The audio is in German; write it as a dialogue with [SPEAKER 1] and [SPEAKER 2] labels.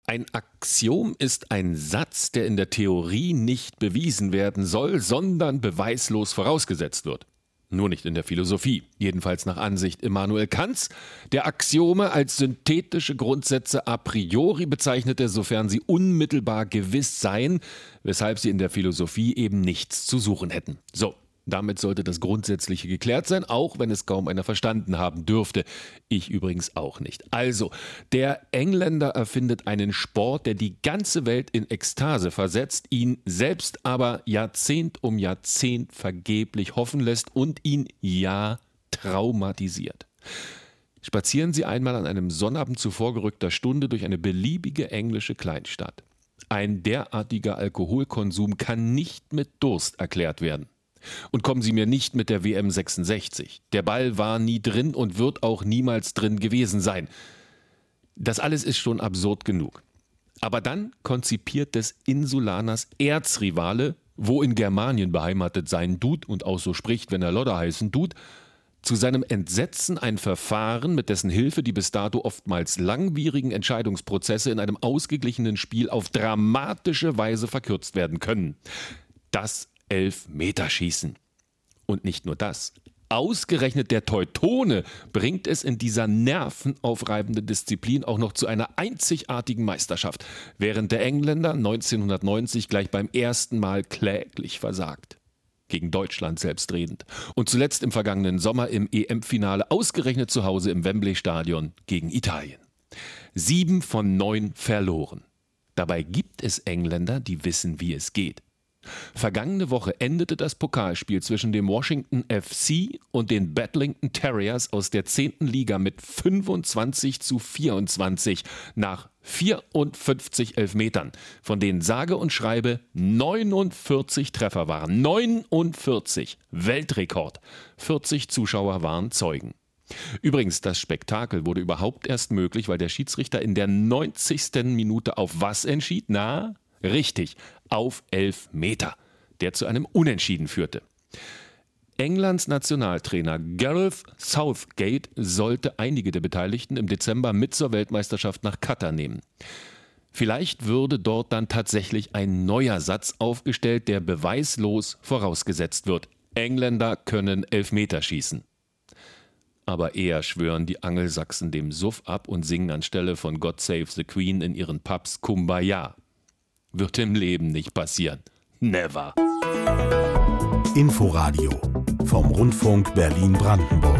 [SPEAKER 1] Ein Axiom ist ein Satz, der in der Theorie nicht bewiesen werden soll, sondern beweislos vorausgesetzt wird. Nur nicht in der Philosophie, jedenfalls nach Ansicht Immanuel Kants, der Axiome als synthetische Grundsätze a priori bezeichnete, sofern sie unmittelbar gewiss seien, weshalb sie in der Philosophie eben nichts zu suchen hätten. So. Damit sollte das Grundsätzliche geklärt sein, auch wenn es kaum einer verstanden haben dürfte. Ich übrigens auch nicht. Also, der Engländer erfindet einen Sport, der die ganze Welt in Ekstase versetzt, ihn selbst aber Jahrzehnt um Jahrzehnt vergeblich hoffen lässt und ihn traumatisiert. Spazieren Sie einmal an einem Sonnabend zu vorgerückter Stunde durch eine beliebige englische Kleinstadt. Ein derartiger Alkoholkonsum kann nicht mit Durst erklärt werden. Und kommen Sie mir nicht mit der WM 66. Der Ball war nie drin und wird auch niemals drin gewesen sein. Das alles ist schon absurd genug. Aber dann konzipiert des Insulaners Erzrivale, wo in Germanien beheimatet sein Dude und auch so spricht, wenn er Lodder heißen tut, zu seinem Entsetzen ein Verfahren, mit dessen Hilfe die bis dato oftmals langwierigen Entscheidungsprozesse in einem ausgeglichenen Spiel auf dramatische Weise verkürzt werden können. Das Elfmeterschießen. Und nicht nur das. Ausgerechnet der Teutone bringt es in dieser nervenaufreibenden Disziplin auch noch zu einer einzigartigen Meisterschaft, während der Engländer 1990 gleich beim ersten Mal kläglich versagt. Gegen Deutschland selbstredend. Und zuletzt im vergangenen Sommer im EM-Finale ausgerechnet zu Hause im Wembley-Stadion gegen Italien. 7 von 9 verloren. Dabei gibt es Engländer, die wissen, wie es geht. Vergangene Woche endete das Pokalspiel zwischen dem Washington FC und den Bedlington Terriers aus der 10. Liga mit 25:24 nach 54 Elfmetern, von denen sage und schreibe 49 Treffer waren. 49! Weltrekord. 40 Zuschauer waren Zeugen. Übrigens, das Spektakel wurde überhaupt erst möglich, weil der Schiedsrichter in der 90. Minute auf was entschied? Na, richtig, auf Elfmeter, der zu einem Unentschieden führte. Englands Nationaltrainer Gareth Southgate sollte einige der Beteiligten im Dezember mit zur Weltmeisterschaft nach Katar nehmen. Vielleicht würde dort dann tatsächlich ein neuer Satz aufgestellt, der beweislos vorausgesetzt wird. Engländer können Elfmeter schießen. Aber eher schwören die Angelsachsen dem Suff ab und singen anstelle von God Save the Queen in ihren Pubs Kumbaya. Wird im Leben nicht passieren. Never.
[SPEAKER 2] Inforadio vom Rundfunk Berlin-Brandenburg.